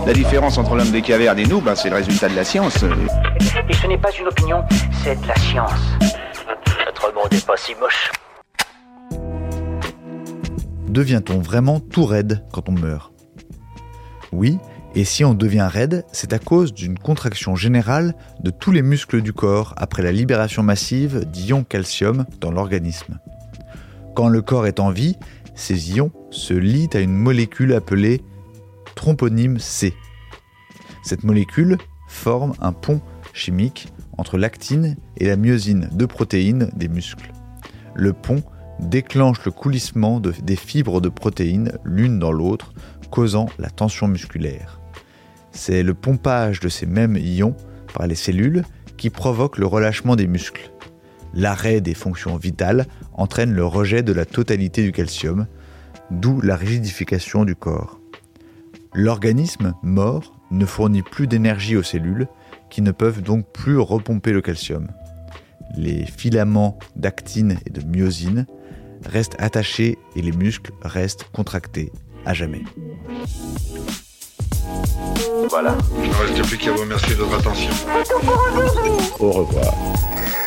La différence entre l'homme des cavernes et nous, c'est le résultat de la science. Et ce n'est pas une opinion, c'est de la science. Notre monde n'est pas si moche. Devient-on vraiment tout raide quand on meurt ? Oui, et si on devient raide, c'est à cause d'une contraction générale de tous les muscles du corps après la libération massive d'ions calcium dans l'organisme. Quand le corps est en vie, ces ions se lient à une molécule appelée troponine C. Cette molécule forme un pont chimique entre l'actine et la myosine, deux protéines des muscles. Le pont déclenche le coulissement des fibres de protéines l'une dans l'autre, causant la tension musculaire. C'est le pompage de ces mêmes ions par les cellules qui provoque le relâchement des muscles. L'arrêt des fonctions vitales entraîne le rejet de la totalité du calcium, d'où la rigidification du corps. L'organisme mort ne fournit plus d'énergie aux cellules qui ne peuvent donc plus repomper le calcium. Les filaments d'actine et de myosine restent attachés et les muscles restent contractés à jamais. Voilà. Il ne reste plus qu'à vous remercier de votre attention. Au revoir.